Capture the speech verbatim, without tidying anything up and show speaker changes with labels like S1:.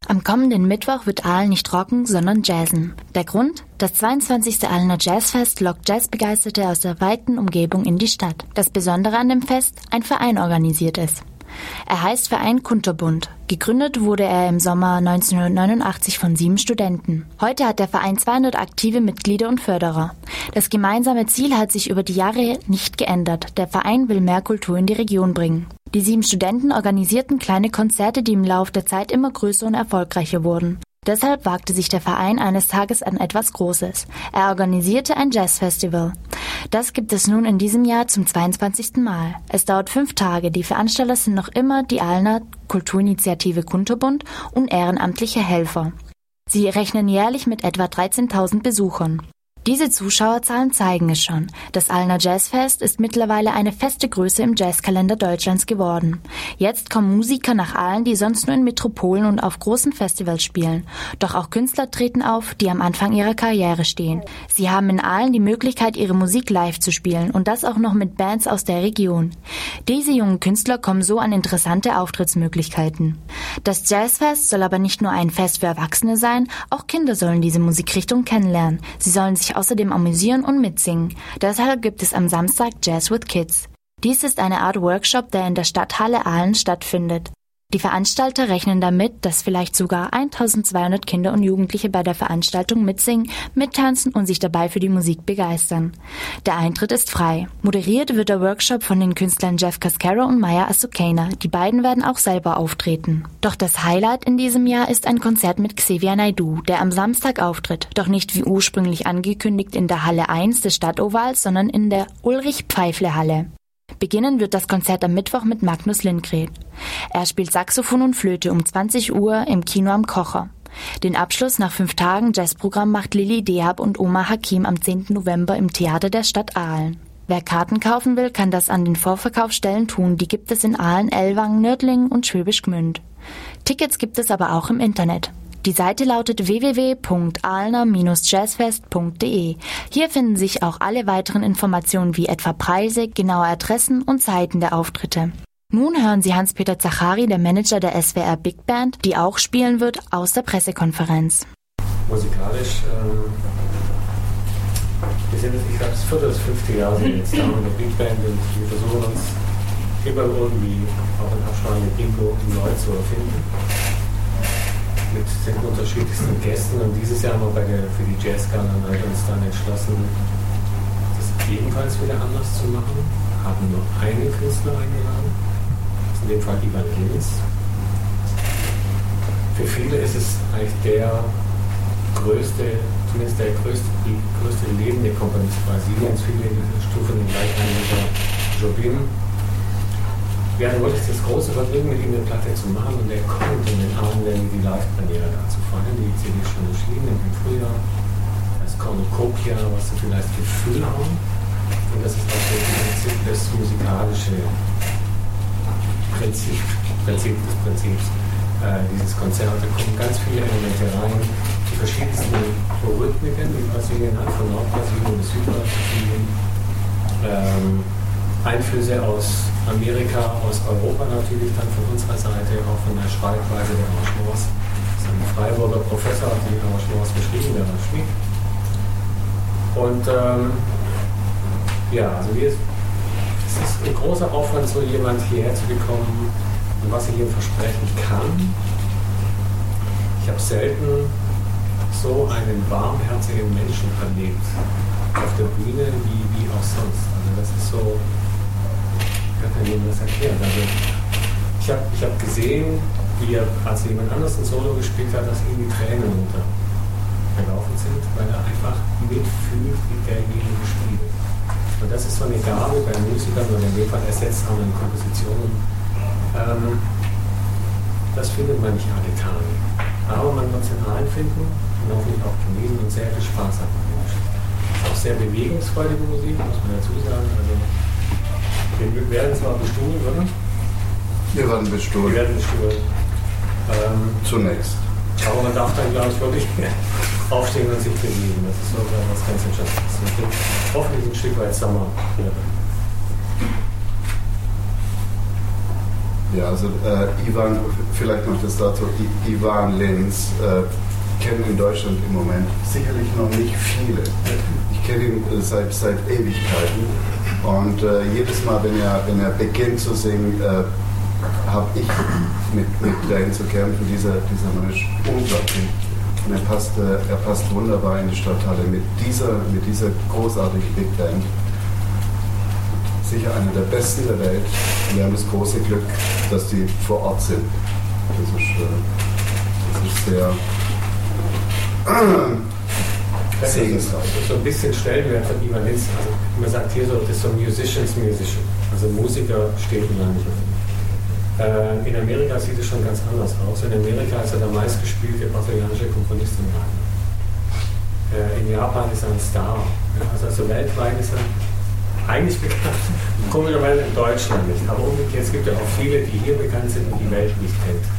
S1: Am kommenden Mittwoch wird Aalen nicht rocken, sondern jazzen. Der Grund? Das zweiundzwanzigste Aalener Jazzfest lockt Jazzbegeisterte aus der weiten Umgebung in die Stadt. Das Besondere an dem Fest? Ein Verein organisiert es. Er heißt Verein Kunterbund. Gegründet wurde er im Sommer neunzehnhundertneunundachtzig von sieben Studenten. Heute hat der Verein zweihundert aktive Mitglieder und Förderer. Das gemeinsame Ziel hat sich über die Jahre nicht geändert. Der Verein will mehr Kultur in die Region bringen. Die sieben Studenten organisierten kleine Konzerte, die im Lauf der Zeit immer größer und erfolgreicher wurden. Deshalb wagte sich der Verein eines Tages an etwas Großes. Er organisierte ein Jazzfestival. Das gibt es nun in diesem Jahr zum zweiundzwanzigsten Mal. Es dauert fünf Tage. Die Veranstalter sind noch immer die Aalener Kulturinitiative Kunterbund und ehrenamtliche Helfer. Sie rechnen jährlich mit etwa dreizehntausend Besuchern. Diese Zuschauerzahlen zeigen es schon. Das Aalener Jazzfest ist mittlerweile eine feste Größe im Jazzkalender Deutschlands geworden. Jetzt kommen Musiker nach Aalen, die sonst nur in Metropolen und auf großen Festivals spielen. Doch auch Künstler treten auf, die am Anfang ihrer Karriere stehen. Sie haben in Aalen die Möglichkeit, ihre Musik live zu spielen und das auch noch mit Bands aus der Region. Diese jungen Künstler kommen so an interessante Auftrittsmöglichkeiten. Das Jazzfest soll aber nicht nur ein Fest für Erwachsene sein, auch Kinder sollen diese Musikrichtung kennenlernen. Sie sollen sich außerdem amüsieren und mitsingen. Deshalb gibt es am Samstag Jazz with Kids. Dies ist eine Art Workshop, der in der Stadthalle Aalen stattfindet. Die Veranstalter rechnen damit, dass vielleicht sogar eintausendzweihundert Kinder und Jugendliche bei der Veranstaltung mitsingen, mittanzen und sich dabei für die Musik begeistern. Der Eintritt ist frei. Moderiert wird der Workshop von den Künstlern Jeff Cascara und Maya Asukena. Die beiden werden auch selber auftreten. Doch das Highlight in diesem Jahr ist ein Konzert mit Xavier Naidoo, der am Samstag auftritt. Doch nicht wie ursprünglich angekündigt in der Halle eins des Stadtovals, sondern in der Ulrich-Pfeifle-Halle. Beginnen wird das Konzert am Mittwoch mit Magnus Lindgren. Er spielt Saxophon und Flöte um zwanzig Uhr im Kino am Kocher. Den Abschluss nach fünf Tagen Jazzprogramm macht Lili Dehab und Omar Hakim am zehnten November im Theater der Stadt Aalen. Wer Karten kaufen will, kann das an den Vorverkaufsstellen tun. Die gibt es in Aalen, Ellwangen, Nördlingen und Schwäbisch Gmünd. Tickets gibt es aber auch im Internet. Die Seite lautet w w w punkt aalner Bindestrich jazzfest punkt d e. Hier finden sich auch alle weiteren Informationen wie etwa Preise, genaue Adressen und Zeiten der Auftritte. Nun hören Sie Hans-Peter Zachari, der Manager der S W R Big Band, die auch spielen wird, aus der Pressekonferenz.
S2: Musikalisch, ähm, wir sind, ich glaube, das vierte oder das fünfte Jahr sind jetzt da mit der Big Band und wir versuchen uns immer irgendwie auch in Absprache mit Bingo neu zu erfinden. Mit den unterschiedlichsten Gästen und dieses Jahr haben wir bei der, für die Jazzgala halt uns dann entschlossen, das ebenfalls wieder anders zu machen. Haben nur einen Künstler eingeladen, das ist in dem Fall Ivan Lins. Für viele ist es eigentlich der größte, zumindest der größte, die größte lebende Komponist Brasiliens, viele stufen den gleich ein mit der Jobim. Wir hatten wirklich das große Vergnügen, mit ihm eine Platte zu machen und er kommt in den Abend, wenn wir die Live-Premiere dazu feiern. Die C D ist schon erschienen im Frühjahr. Das Cornucopia, was sie vielleicht Gefühl haben. Und das ist auch so im Prinzip das musikalische Prinzip, Prinzip des Prinzips äh, dieses Konzert. Da kommen ganz viele Elemente rein, die verschiedensten Rhythmiken, die Brasilien hat, von Nordbrasilien bis Südbrasilien. Ähm, Einflüsse aus Amerika, aus Europa natürlich, dann von unserer Seite, auch von der Schreibweise der Arrangements. Das ist ein Freiburger Professor, hat die Arrangements geschrieben, der war Schmied. Und ähm, ja, also wir, es ist ein großer Aufwand, so jemand hierher zu bekommen und was ich ihm versprechen kann. Ich habe selten so einen warmherzigen Menschen erlebt auf der Bühne wie, wie auch sonst. Also das ist so, ich kann Ihnen das erklären. Also ich habe ich hab gesehen, wie er, als jemand anders ein Solo gespielt hat, dass ihm die Tränen runtergelaufen sind, weil er einfach mitfühlt, wie derjenige spielt. Und das ist so eine Gabe bei Musikern, oder in dem Fall ersetzt haben in Kompositionen. Ähm, das findet man nicht alle Tage. Aber man wird es in allen finden und hoffentlich auch genießen und sehr viel Spaß haben. Auch sehr bewegungsfreudige Musik, muss man dazu sagen. Also, wir werden zwar bestuhlen, oder?
S3: Wir werden bestuhlen.
S2: Wir werden bestuhlen. Ähm,
S3: Zunächst.
S2: Aber man darf dann, glaube ich, wirklich aufstehen und sich bewegen. Das ist so was ganz Entscheidendes. Das wird hoffentlich ein Stück weit Sommer. Ja.
S3: Ja, also äh, Ivan, vielleicht noch das dazu, I- Ivan Lins äh, kennen in Deutschland im Moment sicherlich noch nicht viele. Ich kenne ihn äh, seit, seit Ewigkeiten und äh, jedes Mal, wenn er, wenn er beginnt zu singen, äh, habe ich mit, mit Tränen zu kämpfen. Dieser, dieser Mann ist unglaublich. Und er passt, äh, er passt wunderbar in die Stadthalle mit dieser, mit dieser großartigen Big Band. Sicher einer der besten der Welt. Und wir haben das große Glück, dass die vor Ort sind. Das ist, äh, das ist sehr äh, segensreich.
S2: So ein bisschen Stellenwert von Ivan Lins. Also man sagt hier so, das ist so Musicians Musician. Also Musiker steht ihm ja nicht auf. Äh, in Amerika sieht es schon ganz anders aus. In Amerika ist er der meistgespielte brasilianische Komponist im Jahr. Äh, in Japan ist er ein Star. Ja, also, also weltweit ist er eigentlich bekannt. Komischerweise in Deutschland nicht. Aber umgekehrt, es gibt ja auch viele, die hier bekannt sind und die Welt nicht kennt.